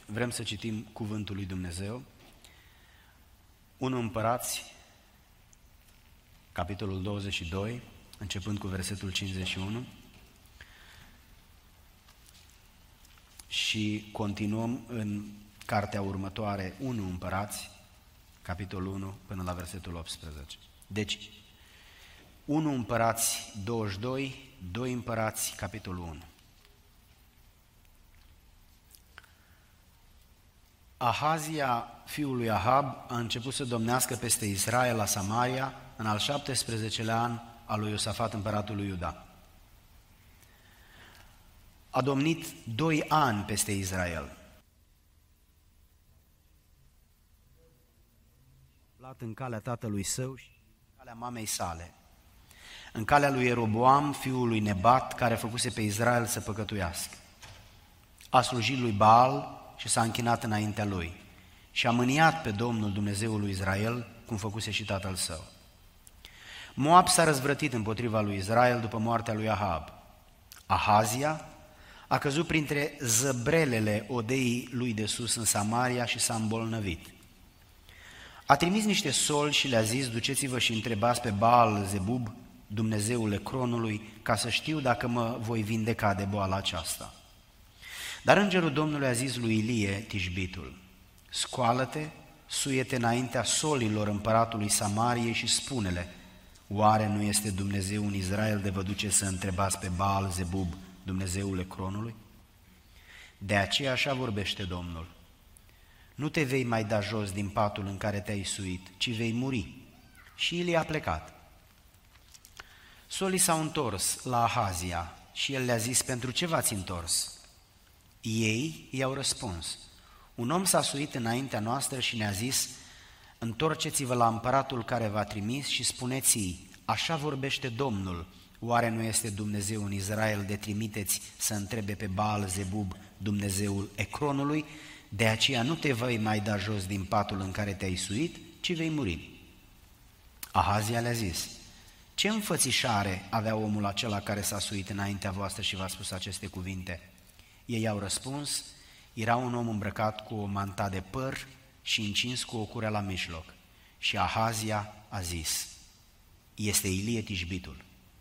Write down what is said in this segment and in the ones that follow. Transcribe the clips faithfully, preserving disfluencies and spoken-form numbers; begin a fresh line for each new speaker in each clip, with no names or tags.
vrem să citim cuvântul lui Dumnezeu. unu Împărați, capitolul douăzeci și doi, începând cu versetul cincizeci și unu. Și continuăm în cartea următoare, unu Împărați, capitolul unu, până la versetul optsprezece. Deci, unu Împărați douăzeci și doi, doi Împărați, capitolul unu. Ahazia, fiul lui Ahab, a început să domnească peste Israel la Samaria în al șaptesprezecelea an al lui Iosafat, împăratul lui Iuda. A domnit doi ani peste Israel. Luat în calea tatălui său și în calea mamei sale, în calea lui Ieroboam, fiul lui Nebat, care făcuse pe Israel să păcătuiască. A slujit lui Baal și s-a închinat înaintea lui și a mâniat pe Domnul Dumnezeul lui Israel, cum făcuse și tatăl său. Moab s-a răzvrătit împotriva lui Israel după moartea lui Ahab. Ahazia a căzut printre zăbrelele odeii lui de sus în Samaria și s-a îmbolnăvit. A trimis niște soli și le-a zis: duceți-vă și întrebați pe Baal Zebub, Dumnezeul Ecronului, ca să știu dacă mă voi vindeca de boala aceasta. Dar îngerul Domnului a zis lui Ilie, Tishbitul: scoală-te, suie-te înaintea solilor împăratului Samariei și spune-le: oare nu este Dumnezeu în Israel de vă duce să întrebați pe Baal Zebub, Dumnezeul Ecronului? De aceea așa vorbește Domnul: nu te vei mai da jos din patul în care te-ai suit, ci vei muri. Și Ilie a plecat. Solii s-au întors la Ahazia și el le-a zis: pentru ce v-ați întors? Ei i-au răspuns: un om s-a suit înaintea noastră și ne-a zis: întorceți-vă la împăratul care v-a trimis și spuneți-i: așa vorbește Domnul, oare nu este Dumnezeu în Israel de trimiteți să întrebe pe Baal Zebub, Dumnezeul Ecronului? De aceea nu te vei mai da jos din patul în care te-ai suit, ci vei muri. Ahazia le-a zis: ce înfățișare avea omul acela care s-a suit înaintea voastră și v-a spus aceste cuvinte? Ei au răspuns: era un om îmbrăcat cu o manta de păr și încins cu o curea la mijloc. Și Ahazia a zis: este Ilie Tishbitul.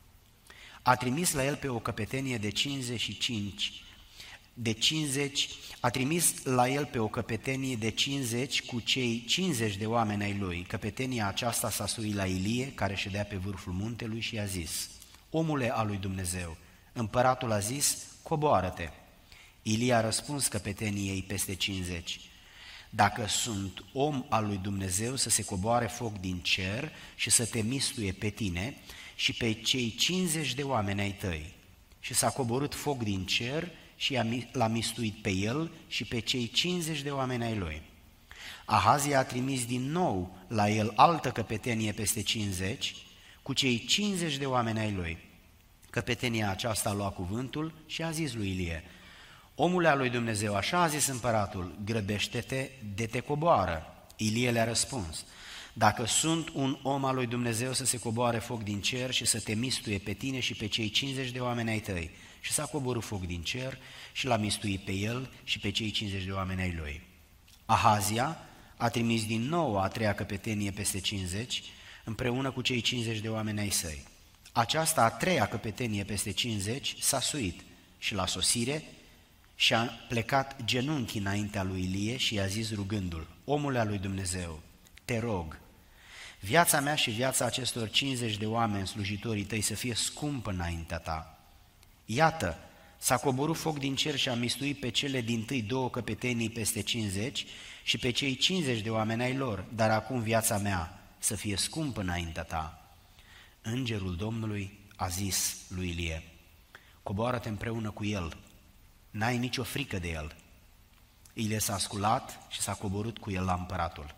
A trimis la el pe o căpetenie de cincizeci și cinci, de cincizeci, a trimis la el pe o căpetenie de cincizeci cu cei cincizeci de oameni ai lui. Căpetenia aceasta s-a suit la Ilie, care ședea pe vârful muntelui, și a zis: omule al lui Dumnezeu. Împăratul a zis: coboară-te. Ilie a răspuns căpeteniei peste cincizeci: dacă sunt om al lui Dumnezeu, să se coboare foc din cer și să te mistuie pe tine și pe cei cincizeci de oameni ai tăi. Și s-a coborât foc din cer și l-a mistuit pe el și pe cei cincizeci de oameni ai lui. Ahazia a trimis din nou la el altă căpetenie peste cincizeci cu cei cincizeci de oameni ai lui. Căpetenia aceasta a luat cuvântul și a zis lui Ilie: omule al lui Dumnezeu, așa a zis împăratul, grăbește-te de te coboară. Ilie le-a răspuns: dacă sunt un om al lui Dumnezeu, să se coboare foc din cer și să te mistuie pe tine și pe cei cincizeci de oameni ai tăi. Și s-a coborât foc din cer și l-a mistuit pe el și pe cei cincizeci de oameni ai lui. Ahazia a trimis din nou a treia căpetenie peste cincizeci, împreună cu cei cincizeci de oameni ai săi. Aceasta a treia căpetenie peste cincizeci s-a suit și la sosire și-a plecat genunchi înaintea lui Ilie și i-a zis rugându-l: omule al lui Dumnezeu, te rog, viața mea și viața acestor cincizeci de oameni slujitorii tăi să fie scumpă înaintea ta. Iată, s-a coborât foc din cer și a mistuit pe cele dintâi două căpetenii peste cincizeci și pe cei cincizeci de oameni ai lor, dar acum viața mea să fie scumpă înaintea ta. Îngerul Domnului a zis lui Ilie: coboară-te împreună cu el, n-ai nicio frică de el. Ilie s-a sculat și s-a coborât cu el la împăratul.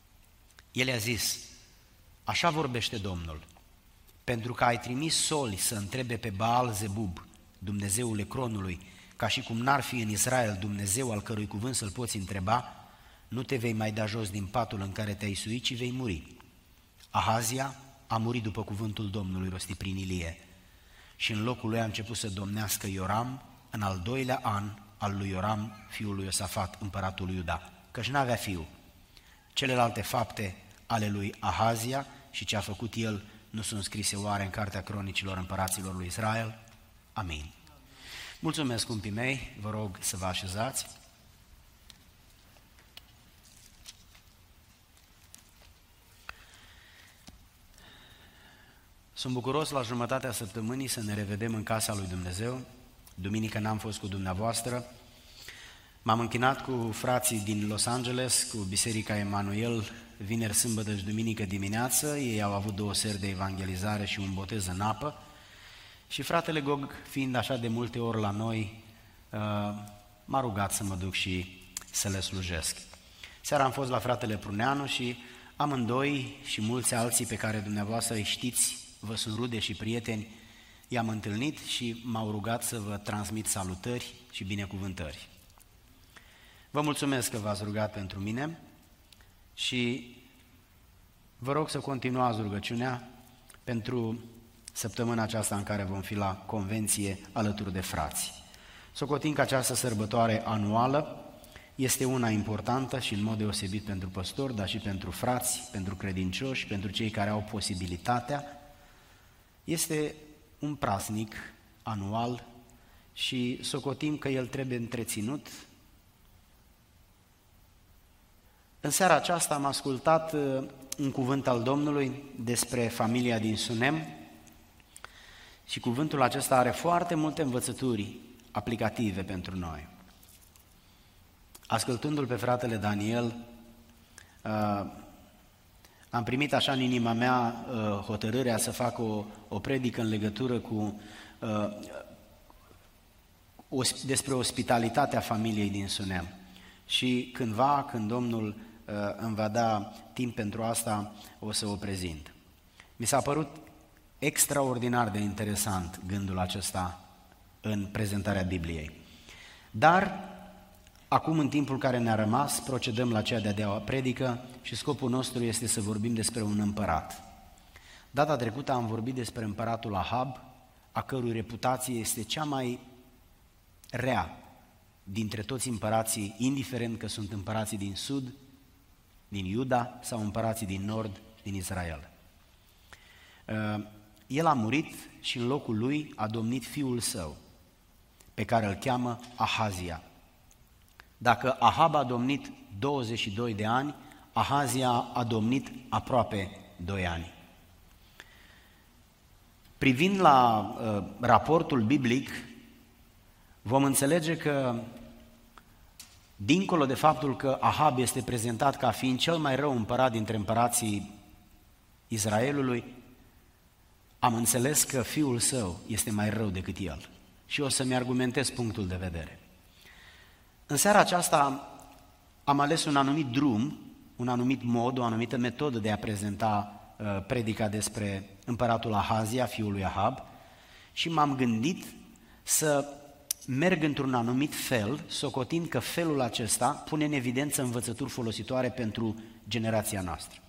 El i-a zis: așa vorbește Domnul, pentru că ai trimis soli să întrebe pe Baal Zebub, Dumnezeul Ecronului, ca și cum n-ar fi în Israel Dumnezeu al cărui cuvânt să-l poți întreba, nu te vei mai da jos din patul în care te-ai suit, ci vei muri. Ahazia a murit după cuvântul Domnului rostit prin Ilie și în locul lui a început să domnească Ioram în al doilea an al lui Ioram, fiul lui Iosafat, împăratul lui Iuda, căci n-avea fiu. Celelalte fapte ale lui Ahazia și ce a făcut el nu sunt scrise oare în cartea cronicilor împăraților lui Israel? Amin. Mulțumesc, scumpii mei, vă rog să vă așezați. Sunt bucuros la jumătatea săptămânii să ne revedem în casa lui Dumnezeu. Duminică n-am fost cu dumneavoastră. M-am închinat cu frații din Los Angeles, cu Biserica Emanuel, vineri, sâmbătă și duminică dimineață. Ei au avut două seri de evangelizare și un botez în apă. Și fratele Gog, fiind așa de multe ori la noi, m-a rugat să mă duc și să le slujesc. Seara am fost la fratele Pruneanu și amândoi și mulți alții pe care dumneavoastră îi știți, vă sunt rude și prieteni, i-am întâlnit și m-au rugat să vă transmit salutări și binecuvântări. Vă mulțumesc că v-ați rugat pentru mine și vă rog să continuați rugăciunea pentru săptămâna aceasta în care vom fi la convenție alături de frați. Socotim că această sărbătoare anuală este una importantă și în mod deosebit pentru păstori, dar și pentru frați, pentru credincioși, pentru cei care au posibilitatea. Este un praznic anual și socotim că el trebuie întreținut. În seara aceasta am ascultat un cuvânt al Domnului despre familia din Sunem și cuvântul acesta are foarte multe învățături aplicative pentru noi. Ascultându-l pe fratele Daniel, am primit așa în inima mea hotărârea să fac o, o predică în legătură cu o, despre ospitalitatea familiei din Sunem. Și cândva, când Domnul îmi va da timp pentru asta, o să o prezint. Mi s-a părut extraordinar de interesant gândul acesta în prezentarea Bibliei. Dar acum, în timpul care ne-a rămas, procedăm la cea de-a doua predică și scopul nostru este să vorbim despre un împărat. Data trecută am vorbit despre împăratul Ahab, a cărui reputație este cea mai rea dintre toți împărații, indiferent că sunt împărații din sud, din Iuda sau împărații din nord, din Israel. El a murit și în locul lui a domnit fiul său, pe care îl cheamă Ahazia. Dacă Ahab a domnit douăzeci și doi de ani, Ahazia a domnit aproape doi ani. Privind la uh, raportul biblic, vom înțelege că, dincolo de faptul că Ahab este prezentat ca fiind cel mai rău împărat dintre împărații Israelului, am înțeles că fiul său este mai rău decât el. Și o să-mi argumentez punctul de vedere. În seara aceasta am ales un anumit drum, un anumit mod, o anumită metodă de a prezenta uh, predica despre împăratul Ahazia, fiul lui Ahab, și m-am gândit să merg într-un anumit fel, socotind că felul acesta pune în evidență învățături folositoare pentru generația noastră.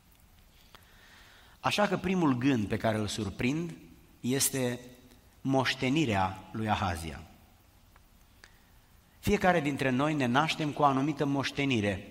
Așa că primul gând pe care îl surprind este moștenirea lui Ahazia. Fiecare dintre noi ne naștem cu o anumită moștenire.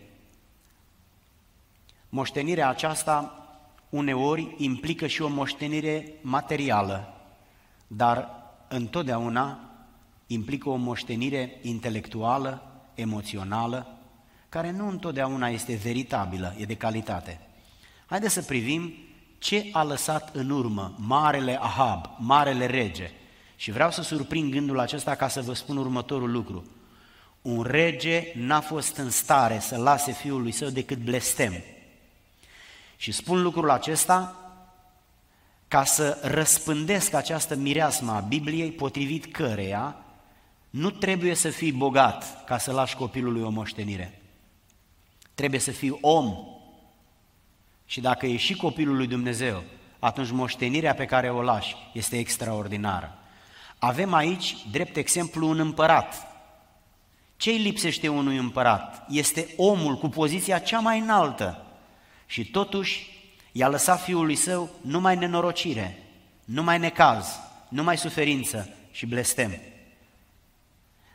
Moștenirea aceasta uneori implică și o moștenire materială, dar întotdeauna implică o moștenire intelectuală, emoțională, care nu întotdeauna este veritabilă, e de calitate. Haideți să privim ce a lăsat în urmă marele Ahab, marele rege. Și vreau să surprind gândul acesta ca să vă spun următorul lucru. Un rege n-a fost în stare să lase fiul lui său decât blestem. Și spun lucrul acesta ca să răspândesc această mireasmă a Bibliei, potrivit căreia nu trebuie să fii bogat ca să lași copilului o moștenire. Trebuie să fii om. Și dacă e și copilul lui Dumnezeu, atunci moștenirea pe care o lași este extraordinară. Avem aici, drept exemplu, un împărat. Ce-i lipsește unui împărat? Este omul cu poziția cea mai înaltă și totuși i-a lăsat fiului său numai nenorocire, numai necaz, numai suferință și blestem.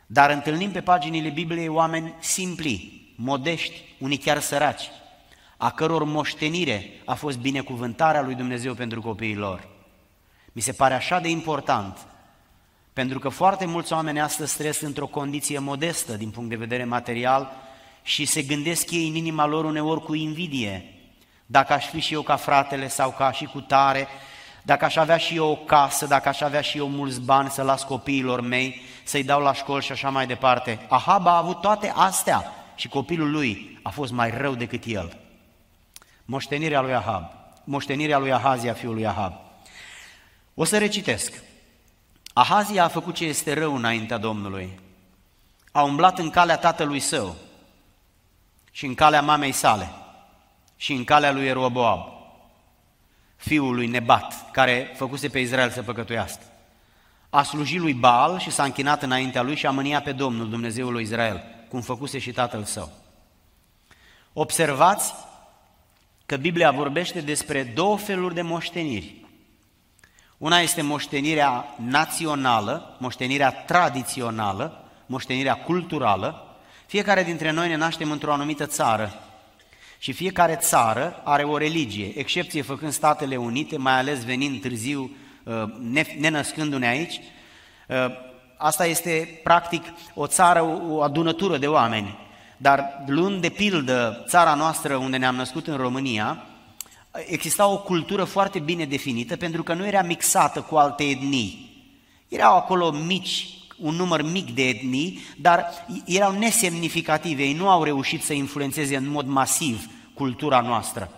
Dar întâlnim pe paginile Bibliei oameni simpli, modești, unii chiar săraci, a căror moștenire a fost binecuvântarea lui Dumnezeu pentru copiii lor. Mi se pare așa de important, pentru că foarte mulți oameni astăzi trăiesc într-o condiție modestă din punct de vedere material și se gândesc ei în inima lor uneori cu invidie. Dacă aș fi și eu ca fratele sau ca și cu tare, dacă aș avea și eu o casă, dacă aș avea și eu mulți bani să las copiilor mei, să-i dau la școli și așa mai departe. Ahab a avut toate astea și copilul lui a fost mai rău decât el. Moștenirea lui Ahab, moștenirea lui Ahazia, fiul lui Ahab. O să recitesc. Ahazia a făcut ce este rău înaintea Domnului. A umblat în calea tatălui său și în calea mamei sale și în calea lui Ieroboam, fiul lui Nebat, care făcuse pe Israel să păcătuiască. A slujit lui Baal și s-a închinat înaintea lui și a mâniat pe Domnul, Dumnezeul lui Israel, cum făcuse și tatăl său. Observați că Biblia vorbește despre două feluri de moșteniri. Una este moștenirea națională, moștenirea tradițională, moștenirea culturală. Fiecare dintre noi ne naștem într-o anumită țară și fiecare țară are o religie, excepție făcând Statele Unite, mai ales venind târziu, nenăscându-ne aici. Asta este practic o țară, o adunătură de oameni. Dar luând de pildă țara noastră unde ne-am născut în România, exista o cultură foarte bine definită pentru că nu era mixată cu alte etnii. Erau acolo mici, un număr mic de etnii, dar erau nesemnificative, ei nu au reușit să influențeze în mod masiv cultura noastră.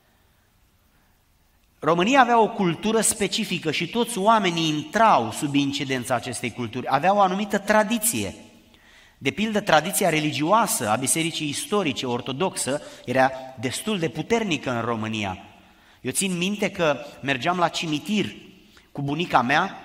România avea o cultură specifică și toți oamenii intrau sub incidența acestei culturi, aveau o anumită tradiție. De pildă, tradiția religioasă a bisericii istorice ortodoxă era destul de puternică în România. Eu țin minte că mergeam la cimitir cu bunica mea,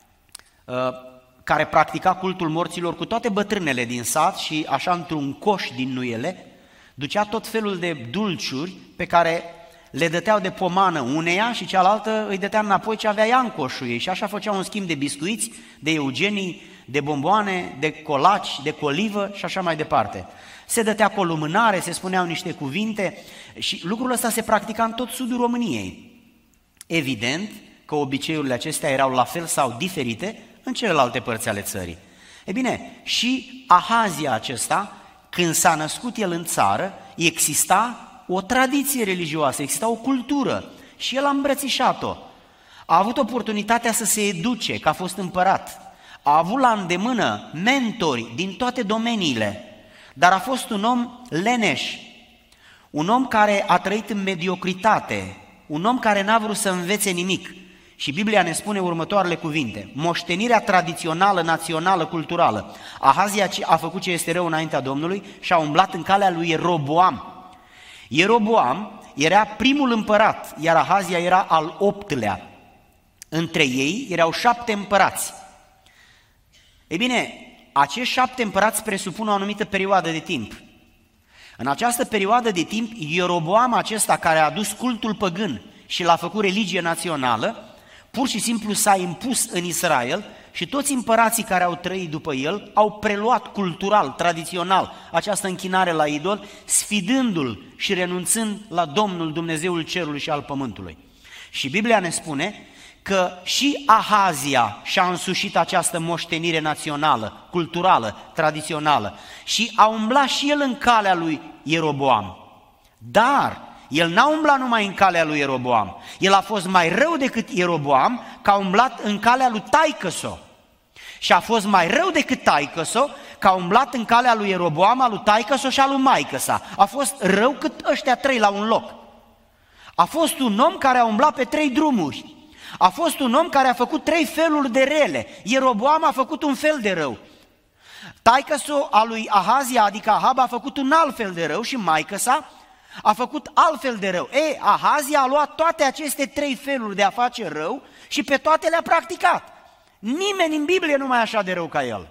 care practica cultul morților cu toate bătrânele din sat și așa într-un coș din nuiele, ducea tot felul de dulciuri pe care le dăteau de pomană uneia și cealaltă îi dătea înapoi ce avea ea în coșul ei și așa făceau un schimb de biscuiți, de eugenii, de bomboane, de colaci, de colivă și așa mai departe. Se dătea cu o lumânare, se spuneau niște cuvinte și lucrul ăsta se practica în tot sudul României. Evident că obiceiurile acestea erau la fel sau diferite în celelalte părți ale țării. E bine, și Ahazia acesta, când s-a născut el în țară, exista o tradiție religioasă, exista o cultură și el a îmbrățișat-o. A avut oportunitatea să se educe, că a fost împărat. A avut la îndemână mentori din toate domeniile, dar a fost un om leneș, un om care a trăit în mediocritate, un om care n-a vrut să învețe nimic. Și Biblia ne spune următoarele cuvinte: moștenirea tradițională, națională, culturală. Ahazia a făcut ce este rău înaintea Domnului și a umblat în calea lui Ieroboam. Ieroboam era primul împărat, iar Ahazia era al optulea. Între ei erau șapte împărați. Ei bine, acești șapte împărați presupun o anumită perioadă de timp. În această perioadă de timp, Ieroboam acesta, care a adus cultul păgân și l-a făcut religie națională, pur și simplu s-a impus în Israel și toți împărații care au trăit după el au preluat cultural, tradițional, această închinare la idol, sfidându-l și renunțând la Domnul Dumnezeul cerului și al pământului. Și Biblia ne spune că și Ahazia și-a însușit această moștenire națională, culturală, tradițională și a umblat și el în calea lui Ieroboam. Dar el n-a umblat numai în calea lui Ieroboam, el a fost mai rău decât Ieroboam, că a umblat în calea lui taică-so. Și a fost mai rău decât taică-so, că a umblat în calea lui Ieroboam, a lui taică-so și a lui maică-sa. A fost rău cât ăștia trei la un loc. A fost un om care a umblat pe trei drumuri. A fost un om care a făcut trei feluri de rele. Ieroboam a făcut un fel de rău. Taică-so a lui Ahazia, adică Ahab, a făcut un alt fel de rău și maică-sa a făcut altfel de rău. Ei, Ahazia a luat toate aceste trei feluri de a face rău și pe toate le-a practicat. Nimeni în Biblie nu mai e așa de rău ca el.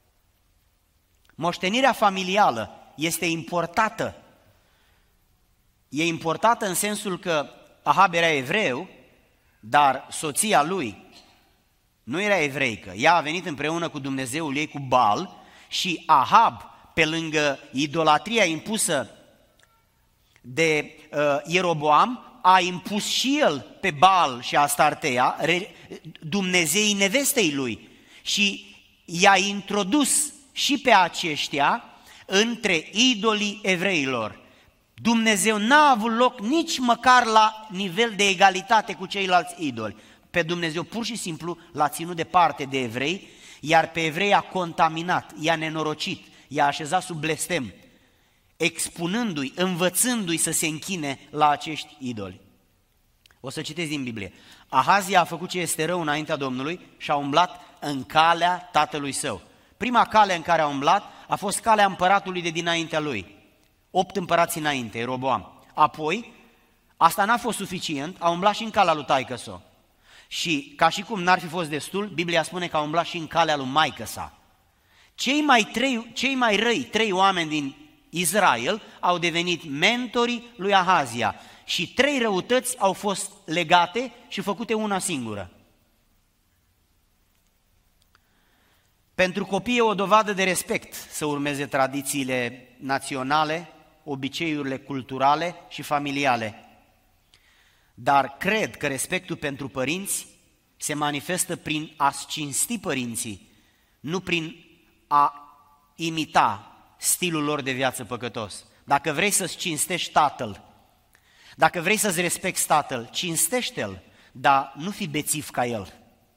Moștenirea familială este importată. E importată în sensul că Ahab era evreu, dar soția lui nu era evreică. Ea a venit împreună cu Dumnezeul ei, cu Baal, Și Ahab, pe lângă idolatria impusă de uh, Ieroboam, a impus și el pe Baal și Astartea, dumnezeii nevestei lui, și i-a introdus și pe aceștia între idolii evreilor. Dumnezeu n-a avut loc nici măcar la nivel de egalitate cu ceilalți idoli. Pe Dumnezeu pur și simplu l-a ținut departe de evrei, iar pe evrei a contaminat, i-a nenorocit, i-a așezat sub blestem, expunându-i, învățându-i să se închine la acești idoli. O să citesc din Biblie. Ahazia a făcut ce este rău înaintea Domnului și a umblat în calea tatălui său. Prima cale în care a umblat a fost calea împăratului de dinaintea lui. Opt împărați înainte, Ieroboam. Apoi, asta n-a fost suficient, a umblat și în calea lui taică-so. Și ca și cum n-ar fi fost destul, Biblia spune că a umblat și în calea lui maică-sa. Cei mai, trei, cei mai răi trei oameni din Israel au devenit mentorii lui Ahazia și trei răutăți au fost legate și făcute una singură. Pentru copii e o dovadă de respect să urmeze tradițiile naționale, obiceiurile culturale și familiale. Dar cred că respectul pentru părinți se manifestă prin a-ți cinsti părinții, nu prin a imita stilul lor de viață păcătos. Dacă vrei să-ți cinstești tatăl, dacă vrei să-ți respecti tatăl, cinstește-l, dar nu fi bețiv ca el.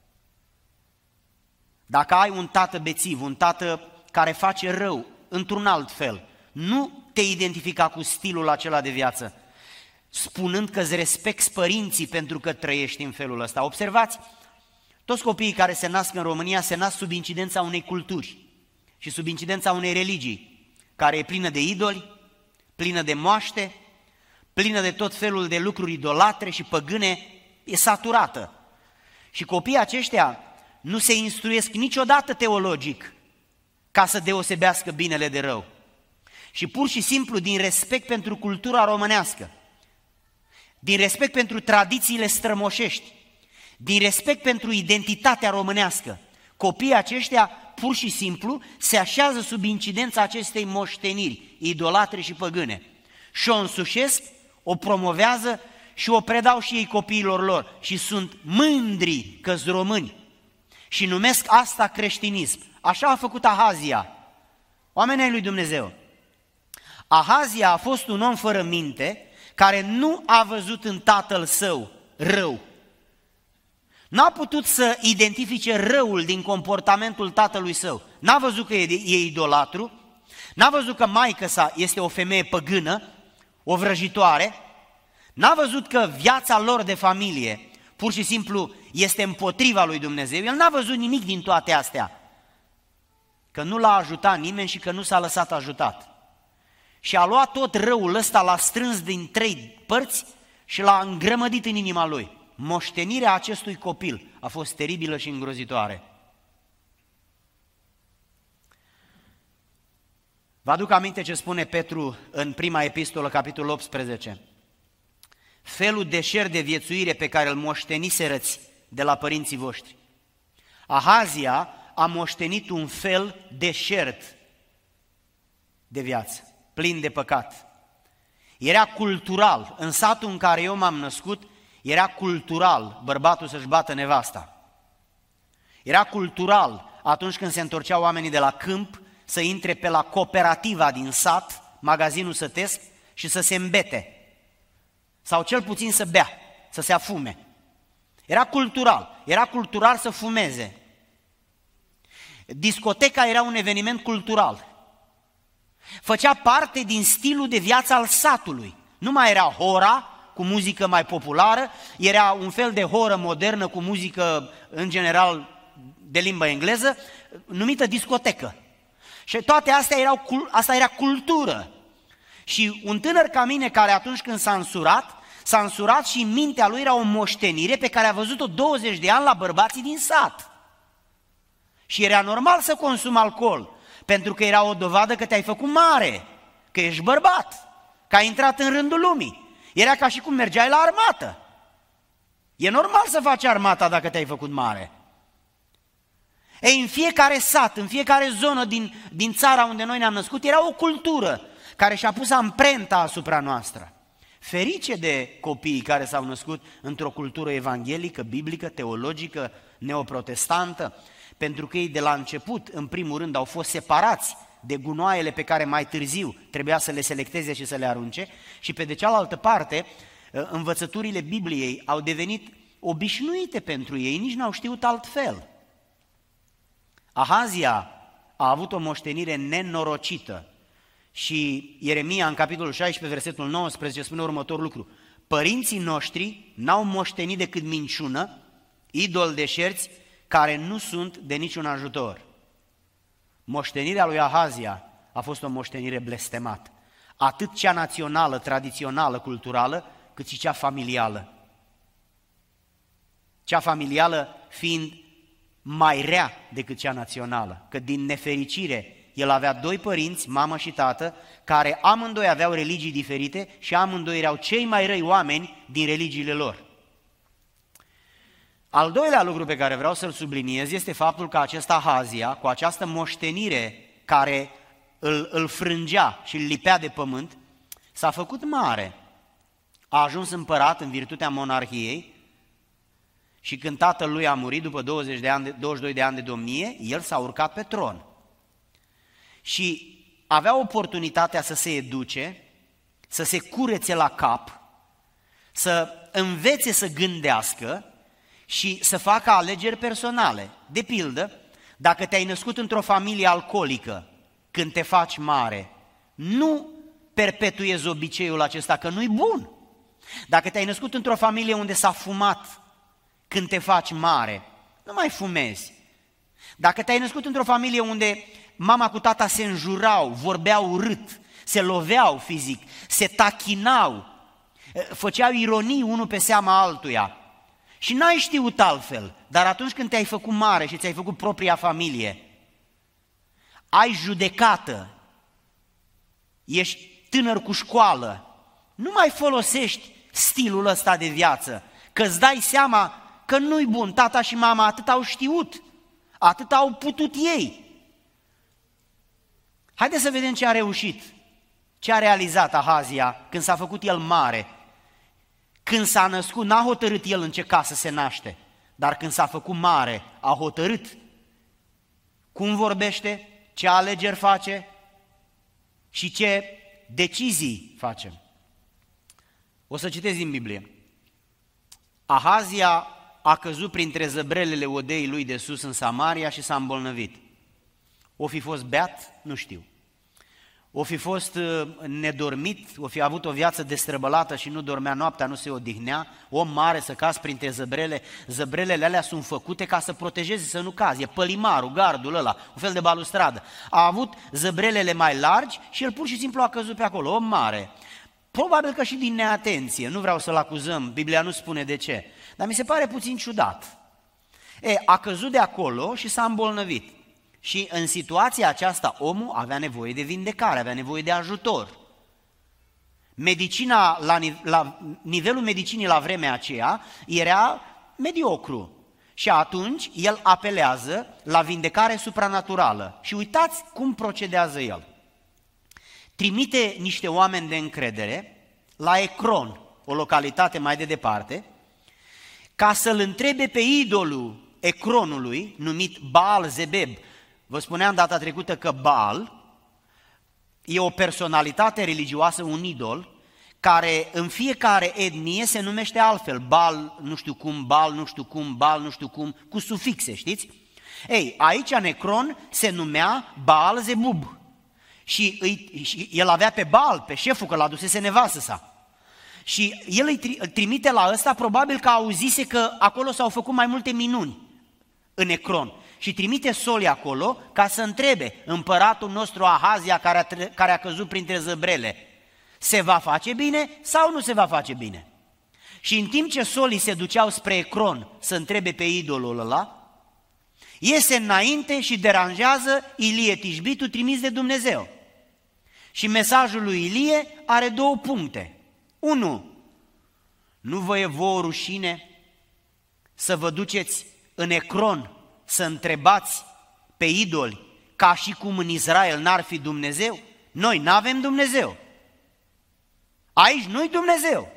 Dacă ai un tată bețiv, un tată care face rău într-un alt fel, nu te identifica cu stilul acela de viață, spunând că îți respecti părinții pentru că trăiești în felul ăsta. Observați, toți copiii care se nasc în România se nasc sub incidența unei culturi și sub incidența unei religii, care e plină de idoli, plină de moaște, plină de tot felul de lucruri idolatre și păgâne, e saturată. Și copiii aceștia nu se instruiesc niciodată teologic ca să deosebească binele de rău. Și pur și simplu din respect pentru cultura românească, din respect pentru tradițiile strămoșești, din respect pentru identitatea românească, copiii aceștia pur și simplu se așează sub incidența acestei moșteniri idolatre și păgâne și o însușesc, o promovează și o predau și ei copiilor lor și sunt mândri că-s români și numesc asta creștinism. Așa a făcut Ahazia, oamenii lui Dumnezeu. Ahazia a fost un om fără minte care nu a văzut în tatăl său rău. N-a putut să identifice răul din comportamentul tatălui său. N-a văzut că e, e idolatru, n-a văzut că maică-sa este o femeie păgână, o vrăjitoare, n-a văzut că viața lor de familie pur și simplu este împotriva lui Dumnezeu. El n-a văzut nimic din toate astea, că nu l-a ajutat nimeni și că nu s-a lăsat ajutat. Și a luat tot răul ăsta, l-a strâns din trei părți și l-a îngrămădit în inima lui. Moștenirea acestui copil a fost teribilă și îngrozitoare. Vă aduc aminte ce spune Petru în prima epistolă, capitolul optsprezece. Felul deșert de viețuire pe care îl moșteniserăți de la părinții voștri. Ahazia a moștenit un fel deșert de viață, plin de păcat. Era cultural, în satul în care eu m-am născut, era cultural bărbatul să-și bată nevasta. Era cultural atunci când se întorceau oamenii de la câmp să intre pe la cooperativa din sat, magazinul sătesc, și să se îmbete. Sau cel puțin să bea, să se afume. Era cultural, era cultural să fumeze. Discoteca era un eveniment cultural. Făcea parte din stilul de viață al satului. Nu mai era hora cu muzică mai populară, era un fel de horă modernă cu muzică, în general, de limbă engleză, numită discotecă. Și toate astea erau, asta era cultură. Și un tânăr ca mine, care atunci când s-a însurat, s-a însurat și în mintea lui era o moștenire pe care a văzut-o douăzeci de ani la bărbații din sat. Și era normal să consumi alcool, pentru că era o dovadă că te-ai făcut mare, că ești bărbat, că ai intrat în rândul lumii. Era ca și cum mergeai la armată. E normal să faci armata dacă te-ai făcut mare. Ei, în fiecare sat, în fiecare zonă din, din țara unde noi ne-am născut, era o cultură care și-a pus amprenta asupra noastră. Ferice de copiii care s-au născut într-o cultură evanghelică, biblică, teologică, neoprotestantă, pentru că ei de la început, în primul rând, au fost separați de gunoaiele pe care mai târziu trebuia să le selecteze și să le arunce, și pe de cealaltă parte, învățăturile Bibliei au devenit obișnuite pentru ei, nici n-au știut altfel. Ahazia a avut o moștenire nenorocită și Ieremia în capitolul șaisprezece, versetul nouăsprezece spune următorul lucru: părinții noștri n-au moștenit decât minciună, idoli deșerți care nu sunt de niciun ajutor. Moștenirea lui Ahazia a fost o moștenire blestemată, atât cea națională, tradițională, culturală, cât și cea familială. Cea familială fiind mai rea decât cea națională, că din nefericire el avea doi părinți, mamă și tată, care amândoi aveau religii diferite și amândoi erau cei mai răi oameni din religiile lor. Al doilea lucru pe care vreau să-l subliniez este faptul că acest Ahazia, cu această moștenire care îl, îl frângea și îl lipea de pământ, s-a făcut mare. A ajuns împărat în virtutea monarhiei și când tatăl lui a murit după douăzeci de ani, douăzeci și doi de ani de domnie, el s-a urcat pe tron. Și avea oportunitatea să se educe, să se curețe la cap, să învețe să gândească și să facă alegeri personale. De pildă, dacă te-ai născut într-o familie alcoolică, când te faci mare, nu perpetuezi obiceiul acesta, că nu-i bun. Dacă te-ai născut într-o familie unde s-a fumat, când te faci mare, nu mai fumezi. Dacă te-ai născut într-o familie unde mama cu tata se înjurau, vorbeau urât, se loveau fizic, se tachinau, făceau ironii unul pe seama altuia și n-ai știut altfel, dar atunci când te-ai făcut mare și ți-ai făcut propria familie, ai judecată, ești tânăr cu școală, nu mai folosești stilul ăsta de viață, că îți dai seama că nu-i bun, tata și mama atât au știut, atât au putut ei. Haideți să vedem ce a reușit, ce a realizat Ahazia când s-a făcut el mare. Când s-a născut, n-a hotărât el în ce casă se naște, dar când s-a făcut mare, a hotărât cum vorbește, ce alegeri face și ce decizii face. O să citesc din Biblie. Ahazia a căzut printre zăbrelele odeii lui de sus în Samaria și s-a îmbolnăvit. O fi fost beat? Nu știu. O fi fost nedormit, o fi avut o viață destrăbălată și nu dormea noaptea, nu se odihnea, om mare să cazi printre zăbrele, zăbrelele alea sunt făcute ca să protejeze, să nu cazi, e pălimarul, gardul ăla, un fel de balustradă. A avut zăbrelele mai largi și el pur și simplu a căzut pe acolo, om mare. Probabil că și din neatenție, nu vreau să-l acuzăm, Biblia nu spune de ce, dar mi se pare puțin ciudat. E, a căzut de acolo și s-a îmbolnăvit. Și în situația aceasta omul avea nevoie de vindecare, avea nevoie de ajutor. Medicina, la, la nivelul medicinii la vremea aceea era mediocru și atunci el apelează la vindecare supranaturală. Și uitați cum procedează el. Trimite niște oameni de încredere la Ecron, o localitate mai de departe, ca să-l întrebe pe idolul Ecronului, numit Baal Zebeb. Vă spuneam data trecută că Baal e o personalitate religioasă, un idol, care în fiecare etnie se numește altfel. Baal nu știu cum, Baal nu știu cum, Baal nu știu cum, cu sufixe, știți? Ei, aici în Ecron se numea Baal Zebub și, îi, și el avea pe Baal, pe șeful, că l-adusese nevastă sa. Și el îi trimite la ăsta, probabil că auzise că acolo s-au făcut mai multe minuni în Ecron. Și trimite soli acolo ca să întrebe împăratul nostru Ahazia care a, care a căzut printre zăbrele, se va face bine sau nu se va face bine? Și în timp ce solii se duceau spre Ecron să întrebe pe idolul ăla, iese înainte și deranjează Ilie Tishbitul trimis de Dumnezeu. Și mesajul lui Ilie are două puncte. Unu, nu vă e vouă rușine să vă duceți în Ecron să întrebați pe idoli ca și cum în Israel n-ar fi Dumnezeu? Noi n-avem Dumnezeu. Aici nu-i Dumnezeu.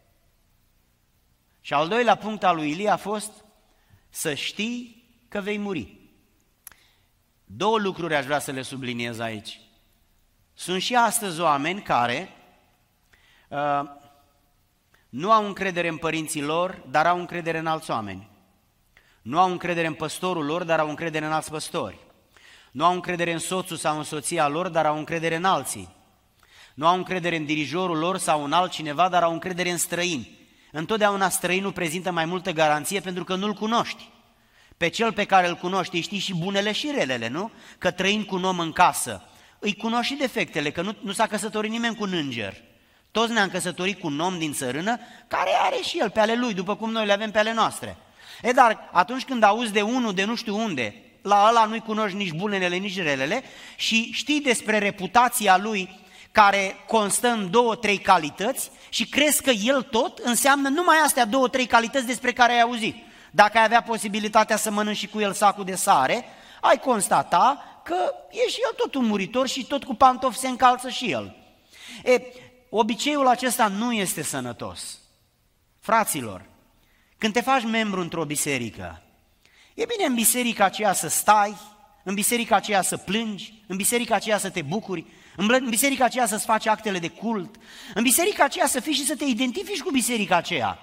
Și al doilea punct al lui Ilie a fost să știi că vei muri. Două lucruri aș vrea să le subliniez aici. Sunt și astăzi oameni care uh, nu au încredere în părinții lor, dar au încredere în alți oameni. Nu au încredere în păstorul lor, dar au încredere în alți păstori. Nu au încredere în soțul sau în soția lor, dar au încredere în alții. Nu au încredere în dirijorul lor sau în altcineva, dar au încredere în străini. Întotdeauna străinul prezintă mai multă garanție pentru că nu-l cunoști. Pe cel pe care îl cunoști, știi și bunele și relele, nu? Că trăind cu un om în casă, îi cunoști și defectele, că nu, nu s-a căsătorit nimeni cu un înger. Toți ne-am căsătorit cu un om din țărână care are și el pe ale lui, după cum noi le avem pe ale noastre. E, dar atunci când auzi de unul de nu știu unde, la ăla nu-i cunoști nici bunele, nici relele și știi despre reputația lui care constă în două, trei calități și crezi că el tot înseamnă numai astea două, trei calități despre care ai auzit. Dacă ai avea posibilitatea să mănânci și cu el sacul de sare, ai constata că e și el tot un muritor și tot cu pantofi se încalță și el. E, obiceiul acesta nu este sănătos. Fraților, când te faci membru într-o biserică, e bine în biserica aceea să stai, în biserica aceea să plângi, în biserica aceea să te bucuri, în biserica aceea să-ți faci actele de cult, în biserica aceea să fii și să te identifici cu biserica aceea.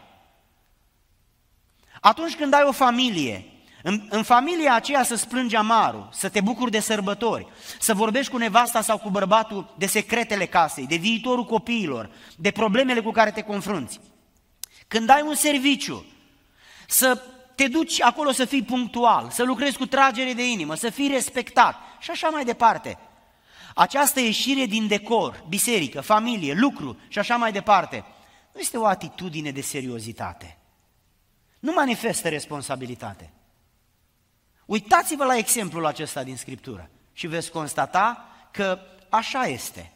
Atunci când ai o familie, în, în familia aceea să-ți plângi amarul, să te bucuri de sărbători, să vorbești cu nevasta sau cu bărbatul de secretele casei, de viitorul copiilor, de problemele cu care te confrunți. Când ai un serviciu, să te duci acolo să fii punctual, să lucrezi cu tragere de inimă, să fii respectat și așa mai departe. Această ieșire din decor, biserică, familie, lucru și așa mai departe, nu este o atitudine de seriozitate. Nu manifestă responsabilitate. Uitați-vă la exemplul acesta din Scriptură și veți constata că așa este.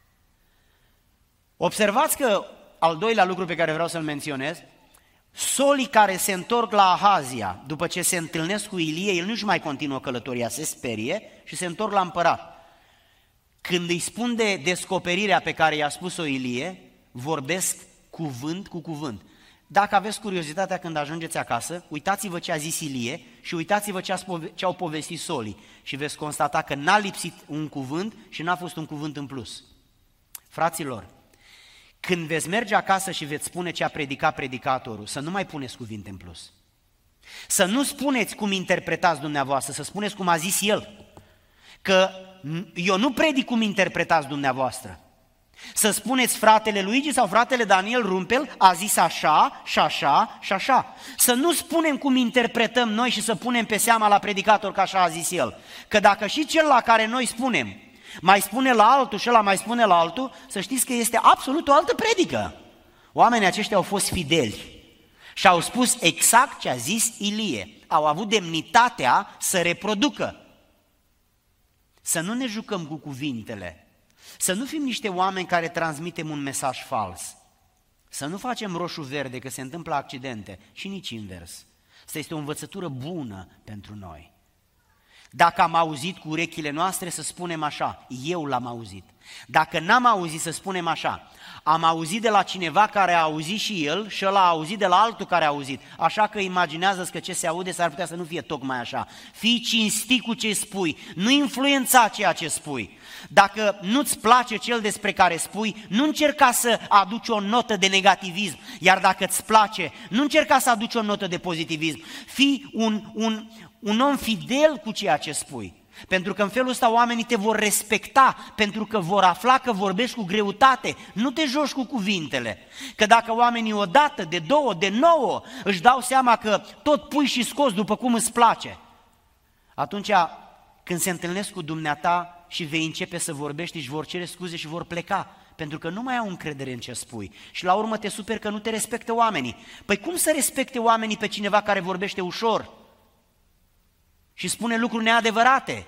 Observați că al doilea lucru pe care vreau să-l menționez, solii care se întorc la Ahazia după ce se întâlnesc cu Ilie, el nu-și mai continuă călătoria, se sperie și se întorc la împărat. Când îi spun de descoperirea pe care i-a spus-o Ilie, vorbesc cuvânt cu cuvânt. Dacă aveți curiozitatea când ajungeți acasă, uitați-vă ce a zis Ilie și uitați-vă ce au povestit solii și veți constata că n-a lipsit un cuvânt și n-a fost un cuvânt în plus. Fraților, când veți merge acasă și veți spune ce a predicat predicatorul, să nu mai puneți cuvinte în plus. Să nu spuneți cum interpretați dumneavoastră, să spuneți cum a zis el. Că eu nu predic cum interpretați dumneavoastră. Să spuneți fratele Luigi sau fratele Daniel Rumpel a zis așa și așa și așa. Să nu spunem cum interpretăm noi și să punem pe seama la predicator că așa a zis el. Că dacă și cel la care noi spunem mai spune la altul și ăla mai spune la altul, să știți că este absolut o altă predică. Oamenii aceștia au fost fideli și au spus exact ce a zis Ilie. Au avut demnitatea să reproducă. Să nu ne jucăm cu cuvintele, să nu fim niște oameni care transmitem un mesaj fals, să nu facem roșu-verde că se întâmplă accidente și nici invers. Asta este o învățătură bună pentru noi. Dacă am auzit cu urechile noastre, să spunem așa, eu l-am auzit. Dacă n-am auzit, să spunem așa, am auzit de la cineva care a auzit și el și ăla a auzit de la altul care a auzit. Așa că imaginează-ți că ce se aude s-ar putea să nu fie tocmai așa. Fii cinstit cu ce spui, nu influența ceea ce spui. Dacă nu-ți place cel despre care spui, nu încerca să aduci o notă de negativism, iar dacă îți place, nu încerca să aduci o notă de pozitivism. Fii un, un, un om fidel cu ceea ce spui. Pentru că în felul ăsta oamenii te vor respecta, pentru că vor afla că vorbești cu greutate, nu te joci cu cuvintele. Că dacă oamenii odată, de două, de nouă își dau seama că tot pui și scoți după cum îți place, atunci când se întâlnesc cu dumneata și vei începe să vorbești, își vor cere scuze și vor pleca, pentru că nu mai au încredere în ce spui. Și la urmă te superi că nu te respectă oamenii. Păi cum să respecte oamenii pe cineva care vorbește ușor și spune lucruri neadevărate?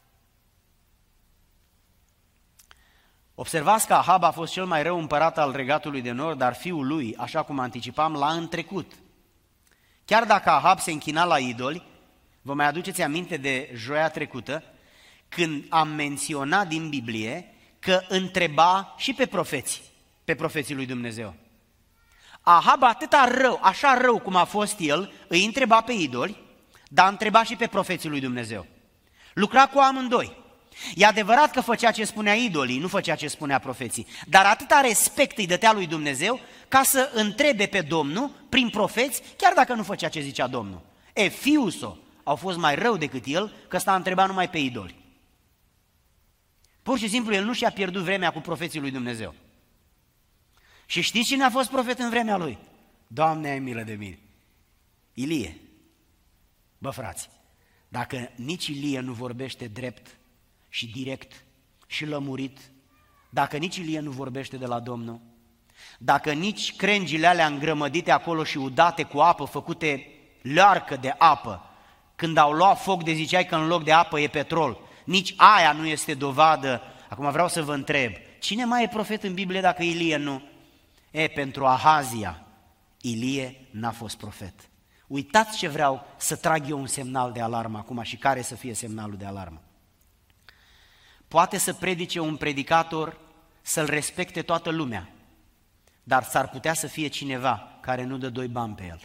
Observați că Ahab a fost cel mai rău împărat al regatului de nord, dar fiul lui, așa cum anticipam, l-a întrecut. Chiar dacă Ahab se închina la idoli, Vă mai aduceți aminte de joia trecută, când am menționat din Biblie că întreba și pe profeți, pe profeții lui Dumnezeu. Ahab, atâta rău, așa rău cum a fost el, îi întreba pe idoli, dar întreba și pe profeții lui Dumnezeu. Lucra cu amândoi. E adevărat că făcea ce spunea idolii, nu făcea ce spunea profeții, dar atâta respect îi dătea lui Dumnezeu ca să întrebe pe Domnul prin profeți, chiar dacă nu făcea ce zicea Domnul. E, fiul au fost mai rău decât el, că ăsta a întrebat numai pe idoli. Pur și simplu el nu și-a pierdut vremea cu profeții lui Dumnezeu. Și știți cine a fost profet în vremea lui? Doamne, ai milă de mine! Ilie. Bă, frați, dacă nici Ilie nu vorbește drept și direct și lămurit, dacă nici Ilie nu vorbește de la Domnul, dacă nici crengile alea îngrămădite acolo și udate cu apă, făcute learcă de apă, când au luat foc de ziceai că în loc de apă e petrol, nici aia nu este dovadă. Acum vreau să vă întreb, cine mai e profet în Biblie dacă Ilie nu? E, pentru Ahazia, Ilie n-a fost profet. Uitați ce vreau să trag eu un semnal de alarmă acum și care să fie semnalul de alarmă. Poate să predice un predicator, să-l respecte toată lumea, dar s-ar putea să fie cineva care nu dă doi bani pe el.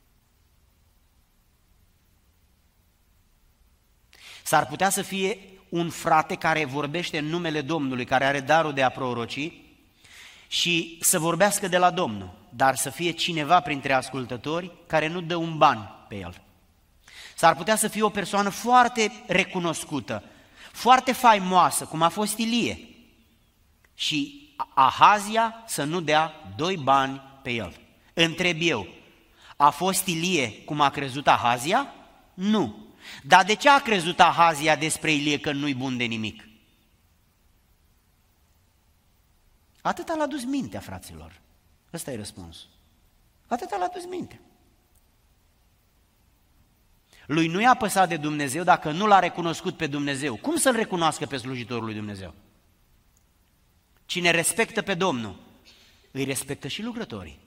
S-ar putea să fie un frate care vorbește în numele Domnului, care are darul de a proroci și să vorbească de la Domnul, dar să fie cineva printre ascultători care nu dă un ban pe el. S-ar putea să fie o persoană foarte recunoscută, foarte faimoasă, cum a fost Ilie, și Ahazia să nu dea doi bani pe el. Întreb eu, a fost Ilie cum a crezut Ahazia? Nu. Dar de ce a crezut Ahazia despre Ilie că nu-i bun de nimic? Atâta l-a dus mintea, fraților. Ăsta e răspunsul. Atâta l-a dus mintea. Lui nu i-a păsat de Dumnezeu dacă nu l-a recunoscut pe Dumnezeu. Cum să-l recunoască pe slujitorul lui Dumnezeu? Cine respectă pe Domnul, îi respectă și lucrătorii.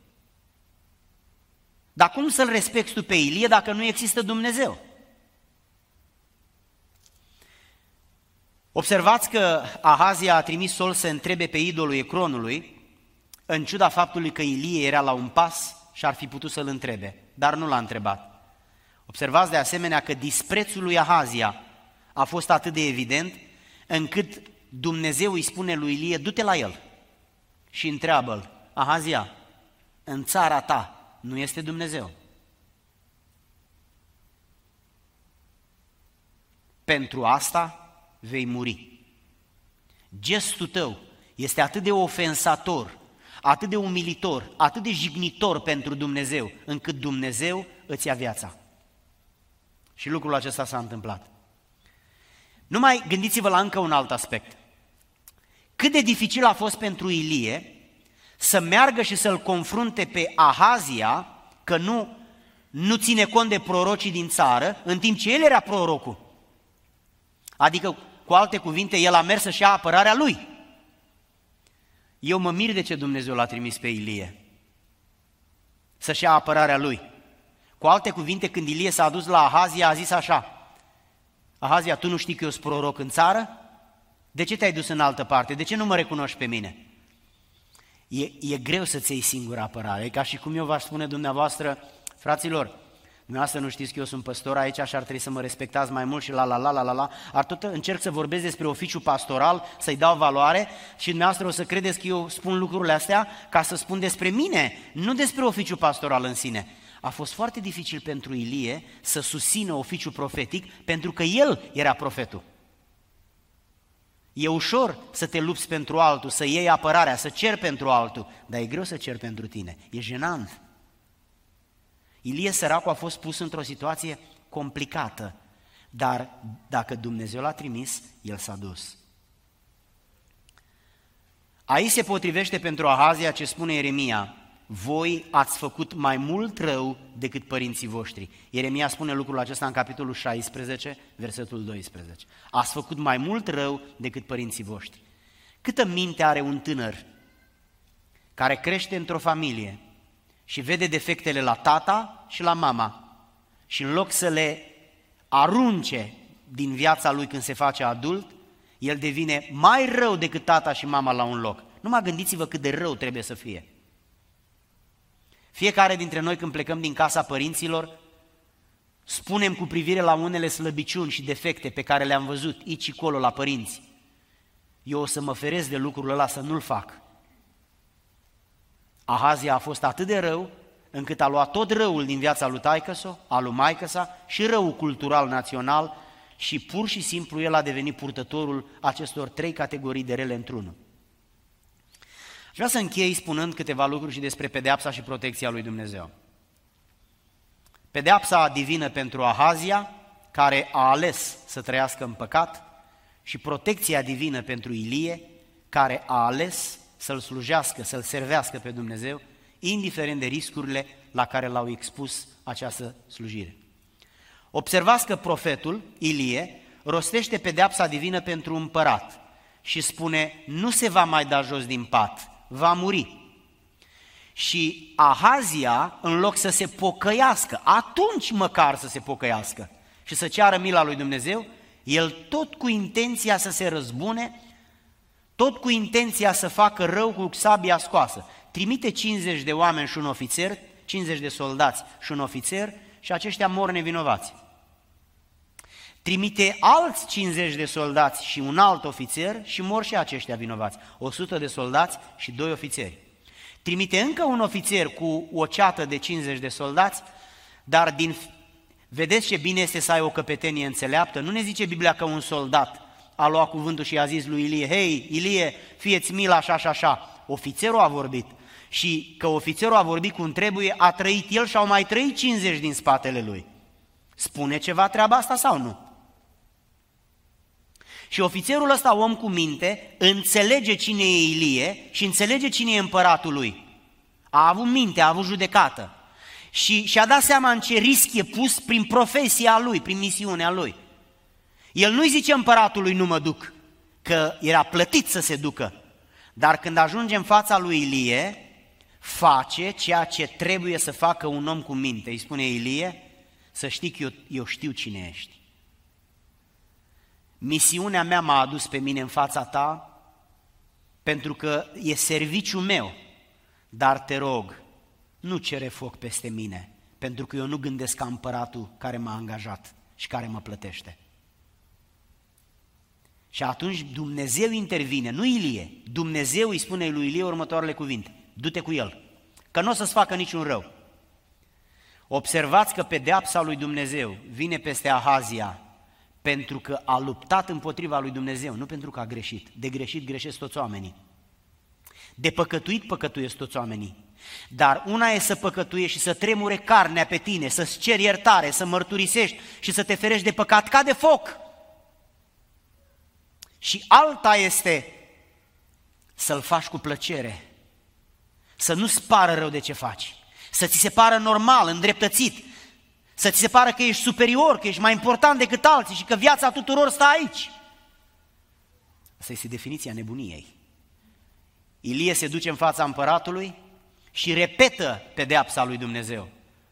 Dar cum să-l respecti tu pe Ilie dacă nu există Dumnezeu? Observați că Ahazia a trimis Sol să întrebe pe idolul Ecronului, în ciuda faptului că Ilie era la un pas și ar fi putut să-l întrebe, dar nu l-a întrebat. Observați de asemenea că disprețul lui Ahazia a fost atât de evident, încât Dumnezeu îi spune lui Ilie, du-te la el și întreabă-l, Ahazia, în țara ta nu este Dumnezeu? Pentru asta vei muri. Gestul tău este atât de ofensator, atât de umilitor, atât de jignitor pentru Dumnezeu, încât Dumnezeu îți ia viața. Și lucrul acesta s-a întâmplat. Numai gândiți-vă la încă un alt aspect. Cât de dificil a fost pentru Ilie să meargă și să-l confrunte pe Ahazia, că nu, nu ține cont de prorocii din țară, în timp ce el era prorocul. Adică, cu alte cuvinte, el a mers să-și ia apărarea lui. Eu mă mir de ce Dumnezeu l-a trimis pe Ilie să-și ia apărarea lui. Cu alte cuvinte, când Ilie s-a dus la Ahazia, a zis așa, Ahazia, tu nu știi că eu sunt proroc în țară? De ce te-ai dus în altă parte? De ce nu mă recunoști pe mine? E, e greu să-ți iei singura apărare, e ca și cum eu v-aș spune dumneavoastră, fraților, dumneavoastră nu știți că eu sunt păstor aici și ar trebui să mă respectați mai mult și la la la la la la, ar tot încerc să vorbesc despre oficiul pastoral, să-i dau valoare și dumneavoastră o să credeți că eu spun lucrurile astea ca să spun despre mine, nu despre oficiul pastoral în sine. A fost foarte dificil pentru Ilie să susțină oficiul profetic pentru că el era profetul. E ușor să te lupți pentru altul, să iei apărarea, să ceri pentru altul, dar e greu să ceri pentru tine, e jenant. Ilie săracul a fost pus într-o situație complicată, dar dacă Dumnezeu l-a trimis, el s-a dus. Aici se potrivește pentru Ahazia ce spune Ieremia, voi ați făcut mai mult rău decât părinții voștri. Ieremia spune lucrul acesta în capitolul șaisprezece, versetul doisprezece. Ați făcut mai mult rău decât părinții voștri. Câtă minte are un tânăr care crește într-o familie și vede defectele la tata și la mama și în loc să le arunce din viața lui când se face adult, el devine mai rău decât tata și mama la un loc. Numai gândiți-vă cât de rău trebuie să fie. Fiecare dintre noi când plecăm din casa părinților, spunem cu privire la unele slăbiciuni și defecte pe care le-am văzut aici și colo la părinți. Eu o să mă feresc de lucrul ăla să nu-l fac. Ahazia a fost atât de rău, încât a luat tot răul din viața lui taică-so, a lui maică-sa și răul cultural național și pur și simplu el a devenit purtătorul acestor trei categorii de rele într-unul. Aș vrea să închei spunând câteva lucruri și despre pedeapsa și protecția lui Dumnezeu. Pedeapsa divină pentru Ahazia, care a ales să trăiască în păcat, și protecția divină pentru Ilie, care a ales să-L slujească, să-L servească pe Dumnezeu, indiferent de riscurile la care l-au expus această slujire. Observați că profetul Ilie rostește pedeapsa divină pentru împărat și spune, nu se va mai da jos din pat, va muri. Și Ahazia, în loc să se pocăiască, atunci măcar să se pocăiască și să ceară mila lui Dumnezeu, el tot cu intenția să se răzbune, tot cu intenția să facă rău cu sabia scoasă. Trimite cincizeci de oameni și un ofițer, cincizeci de soldați și un ofițer și aceștia mor nevinovați. Trimite alți cincizeci de soldați și un alt ofițer și mor și aceștia vinovați. o sută de soldați și doi ofițeri. Trimite încă un ofițer cu o ceată de cincizeci de soldați, dar din... vedeți ce bine este să ai o căpetenie înțeleaptă? Nu ne zice Biblia că un soldat a luat cuvântul și a zis lui Ilie, hei, Ilie, fie-ți milă așa și așa. Ofițerul a vorbit și că ofițerul a vorbit cum trebuie, a trăit el și au mai trăit cincizeci din spatele lui. Spune ceva treaba asta sau nu? Și ofițerul ăsta, om cu minte, înțelege cine e Ilie și înțelege cine e împăratul lui. A avut minte, a avut judecată și și-a dat seama în ce risc e pus prin profesia lui, prin misiunea lui. El nu-i zice împăratului nu mă duc, că era plătit să se ducă, dar când ajunge în fața lui Ilie, face ceea ce trebuie să facă un om cu minte. Îi spune Ilie, să știi că eu, eu știu cine ești. Misiunea mea m-a adus pe mine în fața ta pentru că e serviciul meu, dar te rog, nu cere foc peste mine, pentru că eu nu gândesc ca împăratul care m-a angajat și care mă plătește. Și atunci Dumnezeu intervine, nu Ilie, Dumnezeu îi spune lui Ilie următoarele cuvinte, du-te cu el, că nu o să-ți facă niciun rău. Observați că pedeapsa lui Dumnezeu vine peste Ahazia pentru că a luptat împotriva lui Dumnezeu, nu pentru că a greșit. De greșit greșesc toți oamenii. De păcătuit păcătuiesc toți oamenii. Dar una e să păcătuiești și să tremure carnea pe tine, să-ți ceri iertare, să mărturisești și să te ferești de păcat ca de foc. Și alta este să-l faci cu plăcere, să nu-ți pară rău de ce faci, să ți se pară normal, îndreptățit, să ți se pară că ești superior, că ești mai important decât alții și că viața tuturor stă aici. Asta este definiția nebuniei. Ilie se duce în fața împăratului și repetă pedeapsa lui Dumnezeu.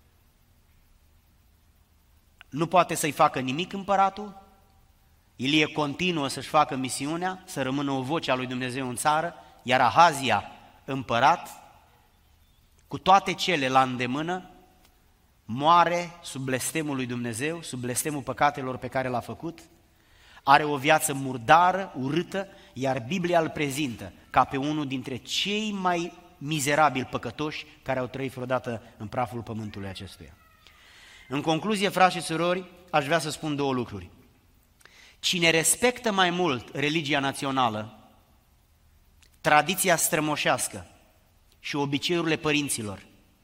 Nu poate să-i facă nimic împăratul, Ilie continuă să-și facă misiunea, să rămână o voce a lui Dumnezeu în țară, iar Ahazia, împărat, cu toate cele la îndemână, moare sub blestemul lui Dumnezeu, sub blestemul păcatelor pe care l-a făcut, are o viață murdară, urâtă, iar Biblia îl prezintă ca pe unul dintre cei mai mizerabili păcătoși care au trăit vreodată în praful pământului acestuia. În concluzie, frați și surori, aș vrea să spun două lucruri. Cine respectă mai mult religia națională, tradiția strămoșească și obiceiurile părinților,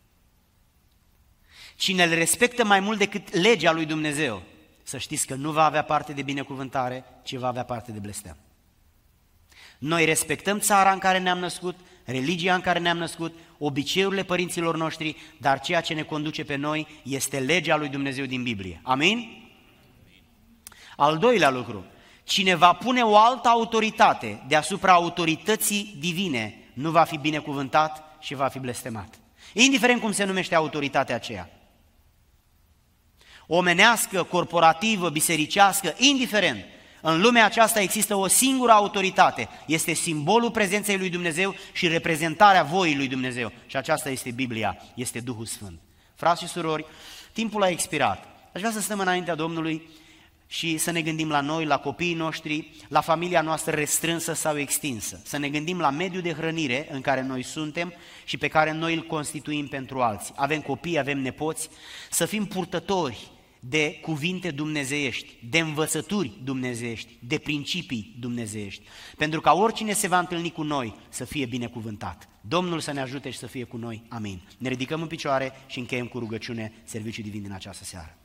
cine îl respectă mai mult decât legea lui Dumnezeu, să știți că nu va avea parte de binecuvântare, ci va avea parte de blestem. Noi respectăm țara în care ne-am născut, religia în care ne-am născut, obiceiurile părinților noștri, dar ceea ce ne conduce pe noi este legea lui Dumnezeu din Biblie. Amin? Al doilea lucru, cine va pune o altă autoritate deasupra autorității divine, nu va fi binecuvântat și va fi blestemat. Indiferent cum se numește autoritatea aceea. omenească, corporativă, bisericească, indiferent. În lumea aceasta există o singură autoritate, este simbolul prezenței lui Dumnezeu și reprezentarea voii lui Dumnezeu. Și aceasta este Biblia, este Duhul Sfânt. Frați și surori, timpul a expirat. Aș vrea să stăm înaintea Domnului și să ne gândim la noi, la copiii noștri, la familia noastră restrânsă sau extinsă. Să ne gândim la mediul de hrănire în care noi suntem și pe care noi îl constituim pentru alții. Avem copii, avem nepoți, să fim purtători de cuvinte dumnezeiești, de învățături dumnezeiești, de principii dumnezeiești, pentru ca oricine se va întâlni cu noi să fie binecuvântat. Domnul să ne ajute și să fie cu noi. Amin. Ne ridicăm în picioare și încheiem cu rugăciune serviciul divin din această seară.